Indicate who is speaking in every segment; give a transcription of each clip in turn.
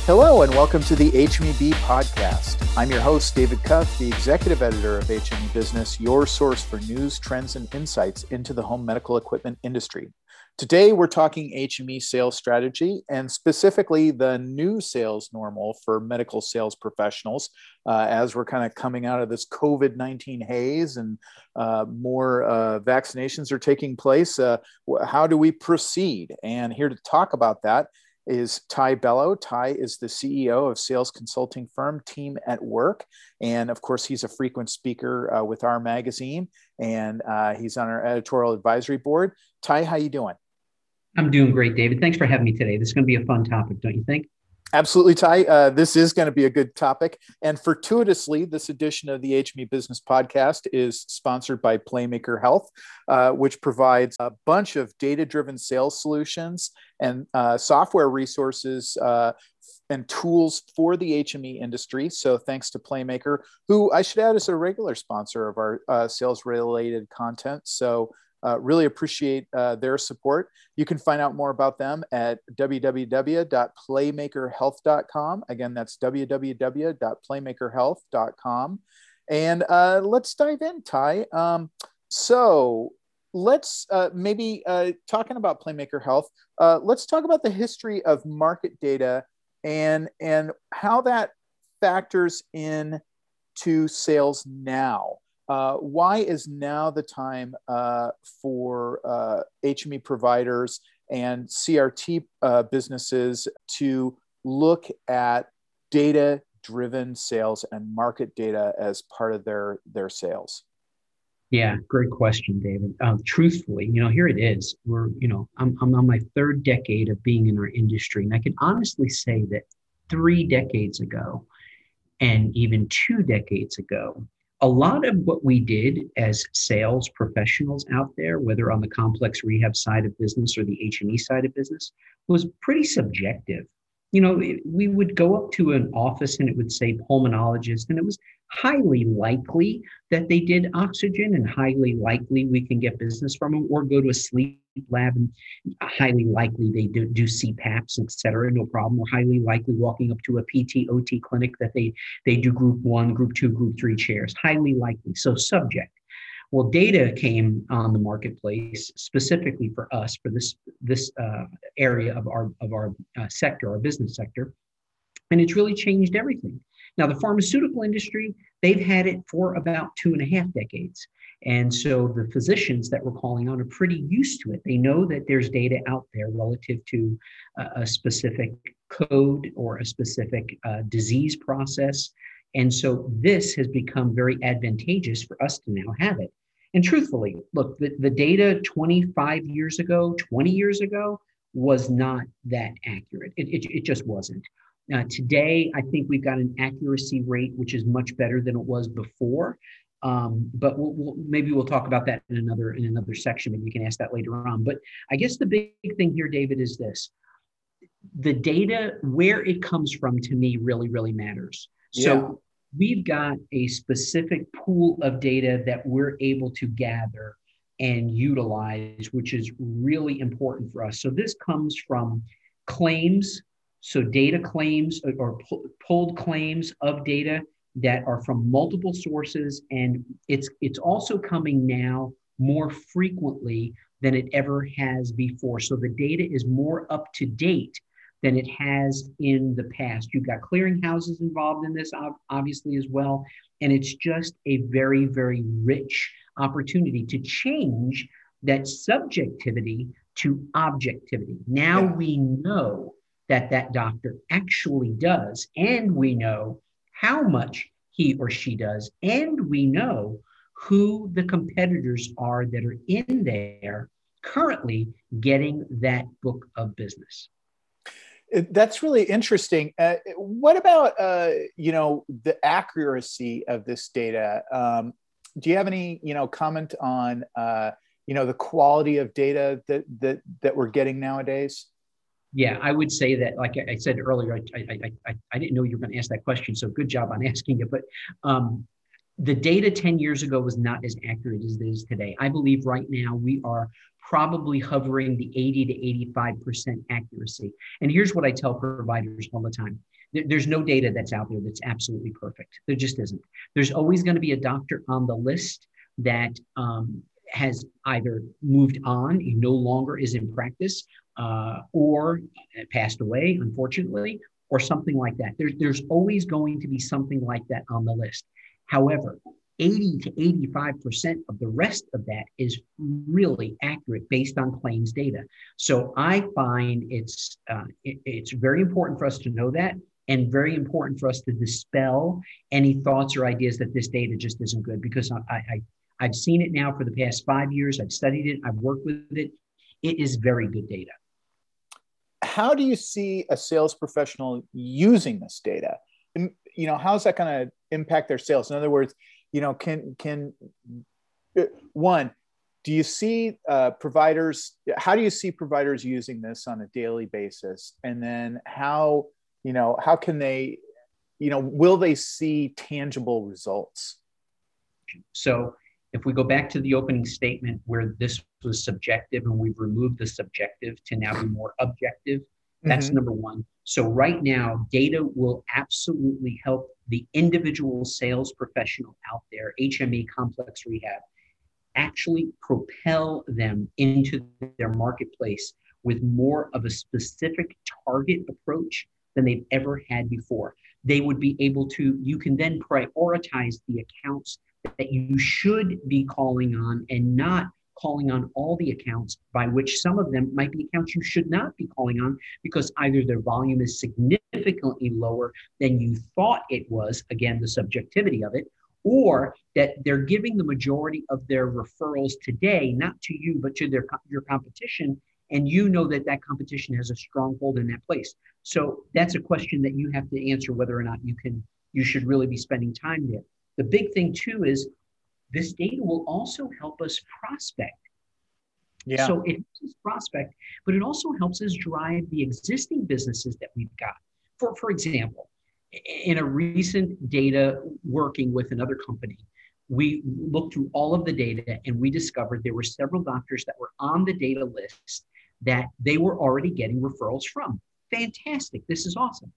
Speaker 1: Hello and welcome to the HMEB podcast. I'm your host, David Cuff, the executive editor of HME Business, your source for news, trends, and insights into the home medical equipment industry. Today, we're talking HME sales strategy and specifically the new sales normal for medical sales professionals as we're kind of coming out of this COVID-19 haze and more vaccinations are taking place. How do we proceed? And here to talk about that is Ty Bello. Ty is the CEO of sales consulting firm Team at Work. And of course, he's a frequent speaker with our magazine, and he's on our editorial advisory board. Ty, how you doing?
Speaker 2: I'm doing great, David. Thanks for having me today. This is going to be a fun topic, don't you think?
Speaker 1: Absolutely, Ty. This is going to be a good topic. And fortuitously, this edition of the HME Business Podcast is sponsored by Playmaker Health, which provides a bunch of data-driven sales solutions and software resources and tools for the HME industry. So thanks to Playmaker, who I should add is a regular sponsor of our sales-related content. So really appreciate their support. You can find out more about them at www.playmakerhealth.com. Again, that's www.playmakerhealth.com. And let's dive in, Ty. So let's maybe talking about Playmaker Health, let's talk about the history of market data and how that factors in to sales now. Why is now the time for HME providers and CRT businesses to look at data-driven sales and market data as part of their sales?
Speaker 2: Yeah, great question, David. Truthfully, here it is. I'm on my third decade of being in our industry, and I can honestly say that 3 decades ago, and even 2 decades ago, a lot of what we did as sales professionals out there, whether on the complex rehab side of business or the HME side of business, was pretty subjective. We would go up to an office and it would say pulmonologist, and it was highly likely that they did oxygen and highly likely we can get business from them, or go to a sleep lab and highly likely they do CPAPs, et cetera, no problem. Or highly likely walking up to a PT, OT clinic that they do group 1, group 2, group 3 chairs, highly likely. So subject. Well, data came on the marketplace specifically for us, for this area of our sector, our business sector, and it's really changed everything. Now, the pharmaceutical industry, they've had it for about 2.5 decades. And so the physicians that we're calling on are pretty used to it. They know that there's data out there relative to a specific code or a specific disease process. And so this has become very advantageous for us to now have it. And truthfully, look, the data 25 years ago, 20 years ago was not that accurate. It just wasn't. Today, I think we've got an accuracy rate which is much better than it was before. But maybe we'll talk about that in another section. Maybe you can ask that later on. But I guess the big thing here, David, is this: the data, where it comes from, to me, really, really matters. So we've got a specific pool of data that we're able to gather and utilize, which is really important for us. So this comes from claims. So data claims or pulled claims of data that are from multiple sources. And it's also coming now more frequently than it ever has before. So the data is more up to date than it has in the past. You've got clearinghouses involved in this, obviously, as well. And it's just a very, very rich opportunity to change that subjectivity to objectivity. Now we know that doctor actually does, and we know how much he or she does, and we know who the competitors are that are in there currently getting that book of business.
Speaker 1: That's really interesting. What about the accuracy of this data? Do you have any comment on the quality of data that we're getting nowadays?
Speaker 2: Yeah, I would say that, like I said earlier, I didn't know you were going to ask that question, so good job on asking it. But the data 10 years ago was not as accurate as it is today. I believe right now we are probably hovering the 80 to 85% accuracy. And here's what I tell providers all the time. There's no data that's out there that's absolutely perfect. There just isn't. There's always going to be a doctor on the list that has either moved on, he no longer is in practice, or passed away, unfortunately, or something like that. There's always going to be something like that on the list. However, 80 to 85% of the rest of that is really accurate based on claims data. So I find it's very important for us to know that, and very important for us to dispel any thoughts or ideas that this data just isn't good, because I've seen it now for the past 5 years. I've studied it. I've worked with it. It is very good data.
Speaker 1: How do you see a sales professional using this data? And, how is that going to impact their sales? In other words, one, do you see providers? How do you see providers using this on a daily basis? And then how can they, will they see tangible results?
Speaker 2: So if we go back to the opening statement where this was subjective and we've removed the subjective to now be more objective, that's number one. So right now, data will absolutely help the individual sales professional out there, HME, complex rehab, actually propel them into their marketplace with more of a specific target approach than they've ever had before. They would be able to, you can then prioritize the accounts that you should be calling on, and not calling on all the accounts, by which some of them might be accounts you should not be calling on, because either their volume is significantly lower than you thought it was, again, the subjectivity of it, or that they're giving the majority of their referrals today, not to you, but to your competition, and you know that that competition has a stronghold in that place. So that's a question that you have to answer, whether or not you should really be spending time there. The big thing too is this data will also help us prospect.
Speaker 1: Yeah.
Speaker 2: So it helps us prospect, but it also helps us drive the existing businesses that we've got. For example, in a recent data working with another company, we looked through all of the data and we discovered there were several doctors that were on the data list that they were already getting referrals from. Fantastic. This is awesome.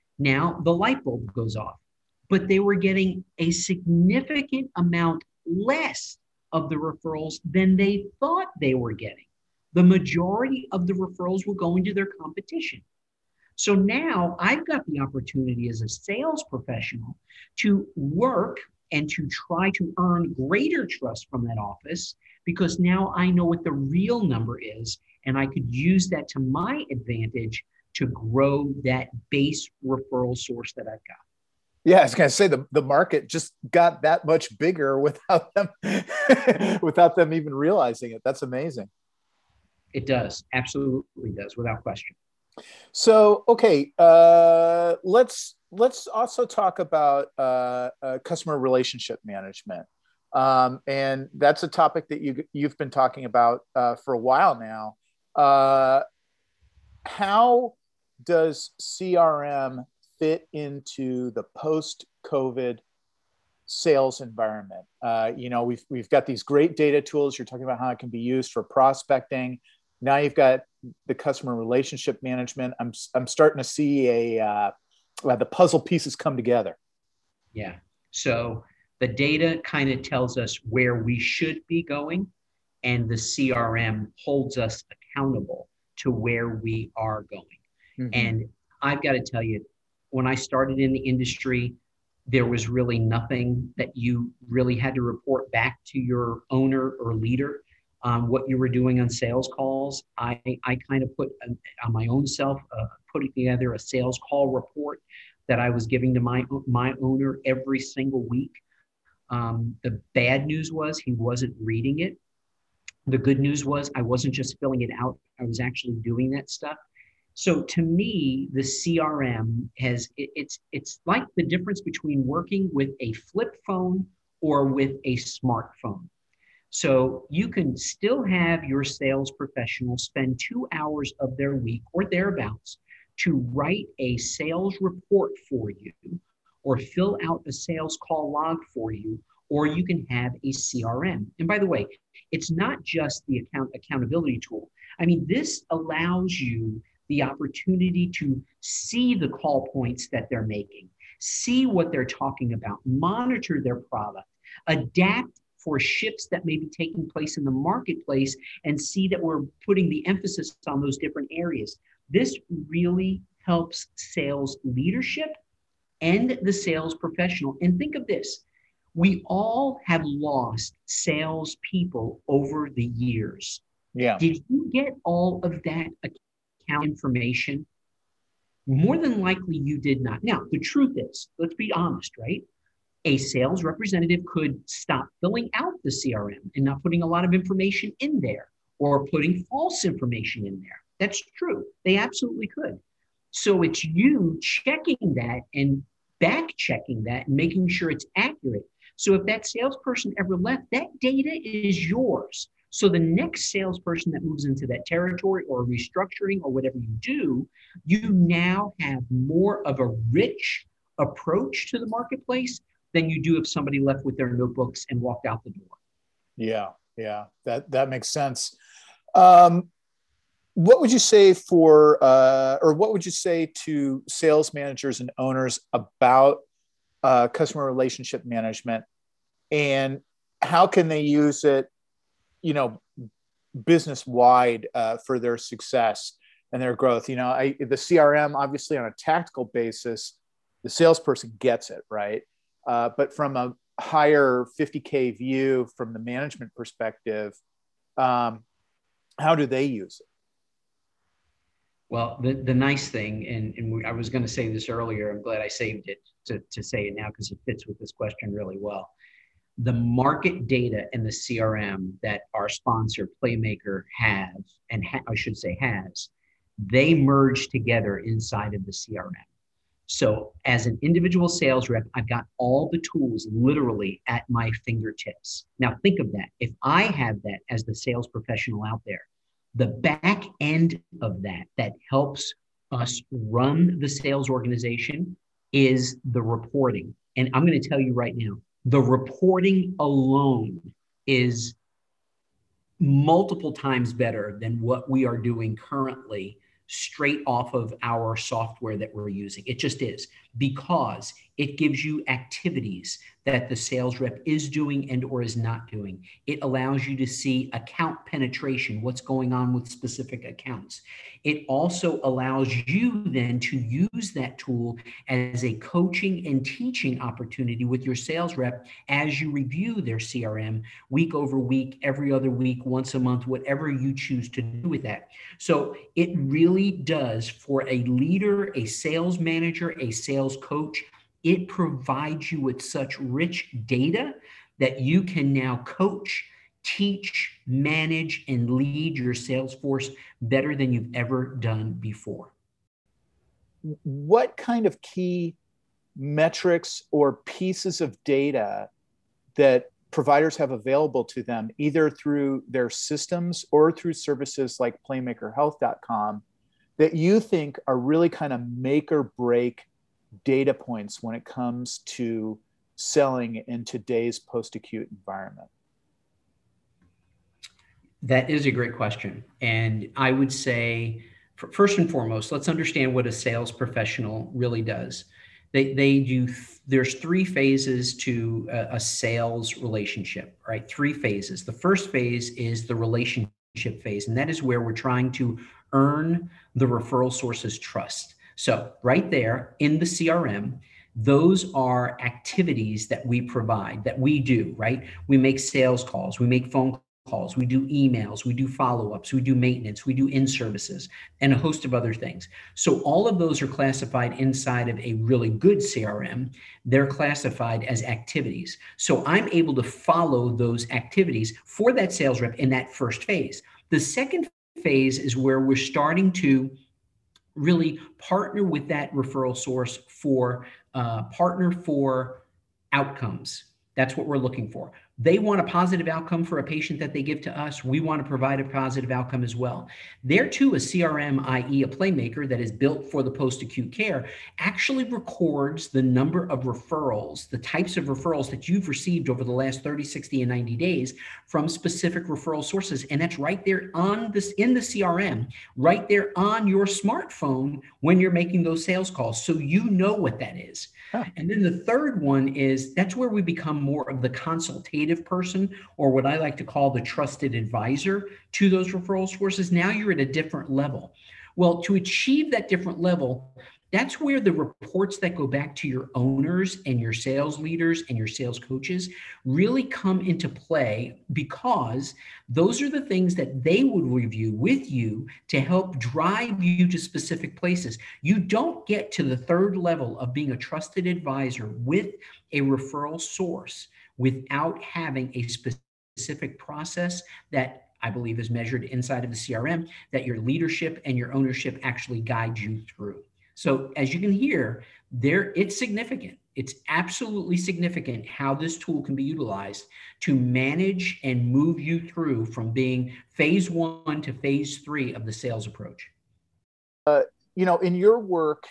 Speaker 2: Now the light bulb goes off, but they were getting a significant amount less of the referrals than they thought they were getting. The majority of the referrals were going to their competition. So now I've got the opportunity as a sales professional to work and to try to earn greater trust from that office, because now I know what the real number is, and I could use that to my advantage to grow that base referral source that I've got.
Speaker 1: Yeah, I was going to say the market just got that much bigger without them without them even realizing it. That's amazing.
Speaker 2: It does, absolutely does, without question.
Speaker 1: So, okay, let's also talk about customer relationship management, and that's a topic that you've been talking about for a while now. How does CRM fit into the post-COVID sales environment? We've got these great data tools. You're talking about how it can be used for prospecting. Now you've got the customer relationship management. I'm starting to see the puzzle pieces come together.
Speaker 2: Yeah. So the data kind of tells us where we should be going, and the CRM holds us accountable to where we are going. Mm-hmm. And I've got to tell you, when I started in the industry, there was really nothing that you really had to report back to your owner or leader on what you were doing on sales calls. I kind of put on my own self, putting together a sales call report that I was giving to my owner every single week. The bad news was he wasn't reading it. The good news was I wasn't just filling it out. I was actually doing that stuff. So to me, the CRM it's like the difference between working with a flip phone or with a smartphone. So you can still have your sales professional spend 2 hours of their week or thereabouts to write a sales report for you, or fill out a sales call log for you, or you can have a CRM. And by the way, it's not just the accountability tool. I mean, this allows you the opportunity to see the call points that they're making, see what they're talking about, monitor their product, adapt for shifts that may be taking place in the marketplace, and see that we're putting the emphasis on those different areas. This really helps sales leadership and the sales professional. And think of this, we all have lost sales people over the years.
Speaker 1: Yeah.
Speaker 2: Did you get all of that account information? More than likely you did not. Now, the truth is, let's be honest, right? A sales representative could stop filling out the CRM and not putting a lot of information in there, or putting false information in there. That's true. They absolutely could. So it's you checking that and back checking that and making sure it's accurate. So if that salesperson ever left, that data is yours. So the next salesperson that moves into that territory or restructuring or whatever you do, you now have more of a rich approach to the marketplace than you do if somebody left with their notebooks and walked out the door.
Speaker 1: Yeah, that makes sense. What would you say what would you say to sales managers and owners about customer relationship management, and how can they use it, business wide for their success and their growth? The CRM, obviously on a tactical basis, the salesperson gets it, right? But from a higher 50K view, from the management perspective, how do they use it?
Speaker 2: Well, the nice thing, and I was going to say this earlier, I'm glad I saved it to say it now because it fits with this question really well. The market data and the CRM that our sponsor Playmaker has, they merge together inside of the CRM. So as an individual sales rep, I've got all the tools literally at my fingertips. Now think of that. If I have that as the sales professional out there, the back end of that helps us run the sales organization is the reporting. And I'm going to tell you right now, the reporting alone is multiple times better than what we are doing currently straight off of our software that we're using. It just is, because it gives you activities that the sales rep is doing and or is not doing. It allows you to see account penetration, what's going on with specific accounts. It also allows you then to use that tool as a coaching and teaching opportunity with your sales rep as you review their CRM week over week, every other week, once a month, whatever you choose to do with that. So it really does, for a leader, a sales manager, a sales coach, it provides you with such rich data that you can now coach, teach, manage, and lead your sales force better than you've ever done before.
Speaker 1: What kind of key metrics or pieces of data that providers have available to them, either through their systems or through services like playmakerhealth.com, that you think are really kind of make or break data points when it comes to selling in today's post-acute environment?
Speaker 2: That is a great question. And I would say, first and foremost, let's understand what a sales professional really does. There's three phases to a sales relationship, right? Three phases. The first phase is the relationship phase, and that is where we're trying to earn the referral source's trust. So right there in the CRM, those are activities that we provide, that we do, right? We make sales calls, we make phone calls, we do emails, we do follow-ups, we do maintenance, we do in-services, and a host of other things. So all of those are classified inside of a really good CRM. They're classified as activities. So I'm able to follow those activities for that sales rep in that first phase. The second phase is where we're starting to really partner with that referral source for outcomes. That's what we're looking for. They want a positive outcome for a patient that they give to us. We want to provide a positive outcome as well. There too, a CRM, i.e. a Playmaker that is built for the post-acute care, actually records the number of referrals, the types of referrals that you've received over the last 30, 60, and 90 days from specific referral sources. And that's right there on this in the CRM, right there on your smartphone when you're making those sales calls. So you know what that is.
Speaker 1: Huh.
Speaker 2: And then the third one is that's where we become more of the consultative person, or what I like to call the trusted advisor to those referral sources. Now you're at a different level. Well, to achieve that different level, that's where the reports that go back to your owners and your sales leaders and your sales coaches really come into play, because those are the things that they would review with you to help drive you to specific places. You don't get to the third level of being a trusted advisor with a referral source without having a specific process that I believe is measured inside of the CRM that your leadership and your ownership actually guide you through. So as you can hear, it's significant. It's absolutely significant how this tool can be utilized to manage and move you through from being phase 1 to phase 3 of the sales approach.
Speaker 1: In your work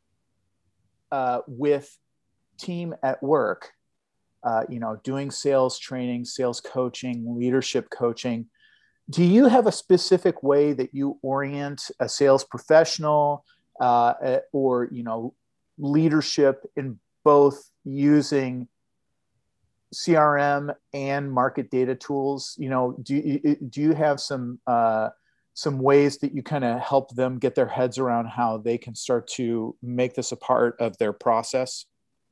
Speaker 1: with team at work, doing sales training, sales coaching, leadership coaching, do you have a specific way that you orient a sales professional or leadership in both using CRM and market data tools? Do you have some ways that you kind of help them get their heads around how they can start to make this a part of their process?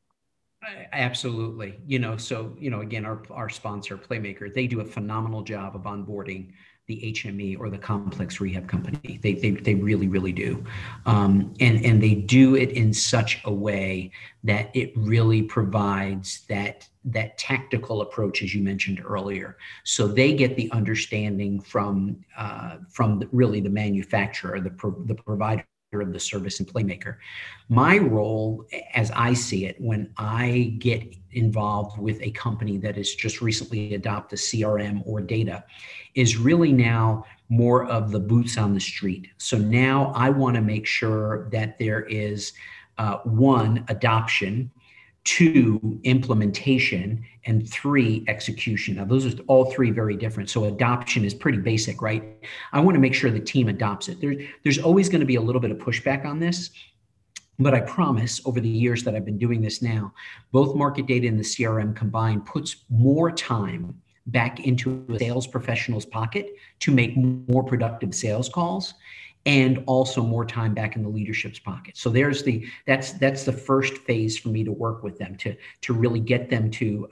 Speaker 2: Absolutely. Again, our sponsor, Playmaker, they do a phenomenal job of onboarding the HME or the complex rehab company. They really, really do. And they do it in such a way that it really provides that tactical approach, as you mentioned earlier. So they get the understanding from really the manufacturer, the provider of the service and Playmaker. My role, as I see it, when I get involved with a company that has just recently adopted CRM or data, is really now more of the boots on the street. So now I want to make sure that there is 1, adoption, 2, implementation, and 3, execution. Now, those are all 3 very different. So adoption is pretty basic, right? I want to make sure the team adopts it. There's always going to be a little bit of pushback on this, but I promise over the years that I've been doing this now, both market data and the CRM combined puts more time back into a sales professional's pocket to make more productive sales calls, and also more time back in the leadership's pocket. So that's the first phase for me to work with them to really get them to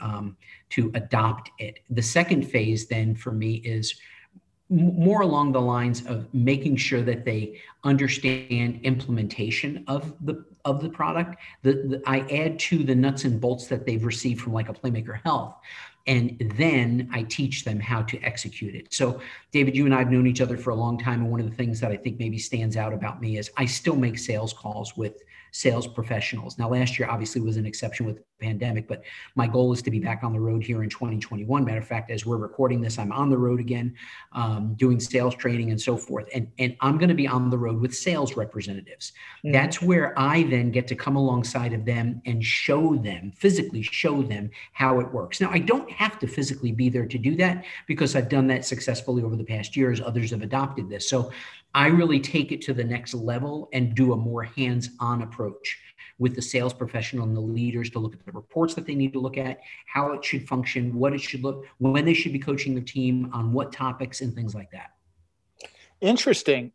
Speaker 2: adopt it. The second phase then for me is more along the lines of making sure that they understand implementation of the product. I add to the nuts and bolts that they've received from like a Playmaker Health. And then I teach them how to execute it. So, David, you and I have known each other for a long time. And one of the things that I think maybe stands out about me is I still make sales calls with sales professionals. Now, last year obviously was an exception with the pandemic, but my goal is to be back on the road here in 2021. Matter of fact, as we're recording this, I'm on the road again, doing sales training and so forth. And I'm going to be on the road with sales representatives. Mm-hmm. That's where I then get to come alongside of them and physically show them how it works. Now, I don't have to physically be there to do that because I've done that successfully over the past years. Others have adopted this. So I really take it to the next level and do a more hands-on approach with the sales professional and the leaders to look at the reports that they need to look at, how it should function, what it should look, when they should be coaching their team on what topics and things like that.
Speaker 1: Interesting.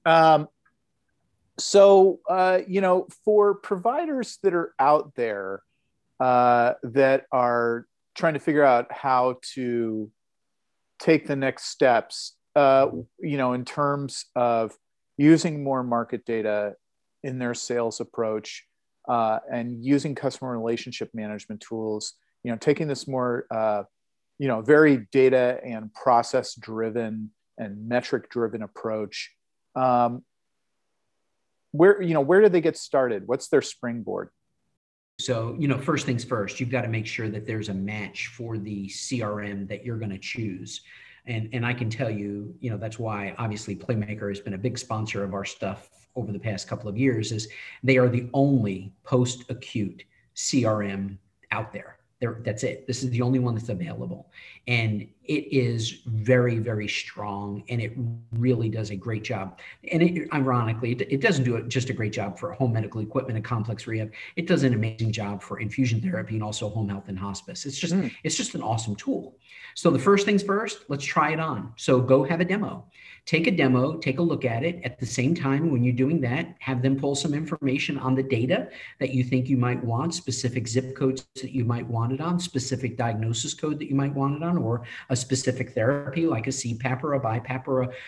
Speaker 1: So, for providers that are out there that are trying to figure out how to take the next steps, in terms of using more market data in their sales approach and using customer relationship management tools, taking this more, very data and process driven and metric driven approach. Where do they get started? What's their springboard?
Speaker 2: So, first things first, you've got to make sure that there's a match for the CRM that you're going to choose. And I can tell you, that's why obviously Playmaker has been a big sponsor of our stuff over the past couple of years, is they are the only post-acute CRM out there. That's it. This is the only one that's available. And it is very, very strong, and it really does a great job. And ironically, it doesn't do just a great job for home medical equipment and complex rehab. It does an amazing job for infusion therapy and also home health and hospice. It's just an awesome tool. So the first things first, let's try it on. So go have a demo. Take a demo, take a look at it. At the same time, when you're doing that, have them pull some information on the data that you think you might want, specific zip codes that you might want it on, specific diagnosis code that you might want it on, or a specific therapy like a CPAP or a BiPAP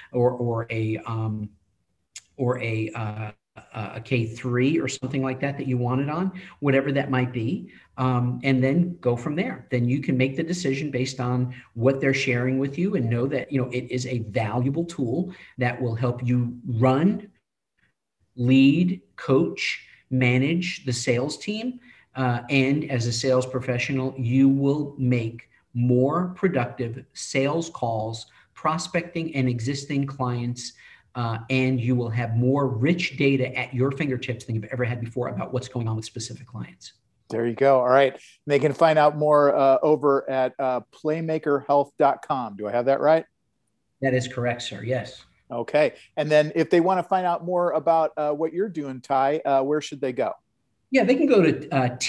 Speaker 2: or a K3 or something like that you want it on, whatever that might be. And then go from there. Then you can make the decision based on what they're sharing with you, and know that, it is a valuable tool that will help you run, lead, coach, manage the sales team. And as a sales professional, you will make more productive sales calls, prospecting and existing clients, and you will have more rich data at your fingertips than you've ever had before about what's going on with specific clients.
Speaker 1: There you go. All right. They can find out more over at playmakerhealth.com. Do I have that right?
Speaker 2: That is correct, sir. Yes.
Speaker 1: Okay. And then if they want to find out more about what you're doing, Ty, where should they go?
Speaker 2: Yeah, they can go to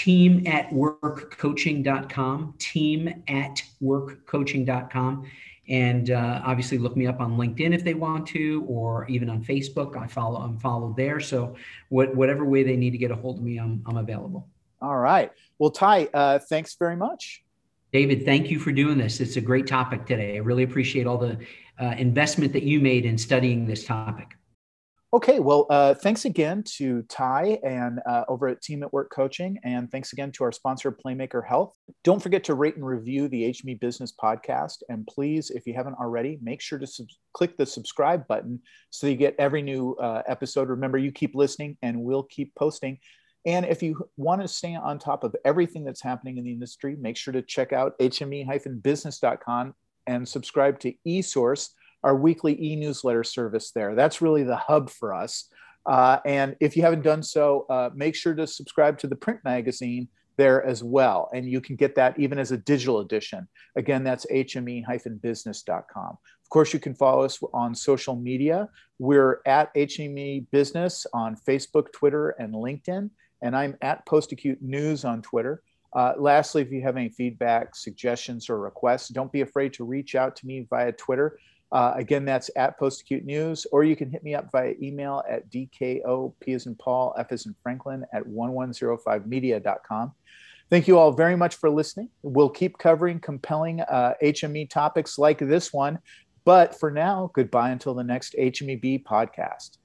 Speaker 2: teamatworkcoaching.com, teamatworkcoaching.com. And obviously look me up on LinkedIn if they want to, or even on Facebook. I'm followed there. So whatever way they need to get a hold of me, I'm available.
Speaker 1: All right. Well, Ty, thanks very much.
Speaker 2: David, thank you for doing this. It's a great topic today. I really appreciate all the investment that you made in studying this topic.
Speaker 1: Okay, well, thanks again to Ty and over at Team at Work Coaching, and thanks again to our sponsor, Playmaker Health. Don't forget to rate and review the HME Business Podcast, and please, if you haven't already, make sure to click the subscribe button so you get every new episode. Remember, you keep listening, and we'll keep posting. And if you want to stay on top of everything that's happening in the industry, make sure to check out hme-business.com and subscribe to eSource, our weekly e-newsletter service there. That's really the hub for us. And if you haven't done so, make sure to subscribe to the print magazine there as well. And you can get that even as a digital edition. Again, that's hme-business.com. Of course, you can follow us on social media. We're at HME Business on Facebook, Twitter, and LinkedIn. And I'm at Post-Acute News on Twitter. Lastly, if you have any feedback, suggestions, or requests, don't be afraid to reach out to me via Twitter. Again, that's at Post-Acute News, or you can hit me up via email at dko, P as in Paul, F as in Franklin, at 1105media.com. Thank you all very much for listening. We'll keep covering compelling HME topics like this one. But for now, goodbye until the next HMEB podcast.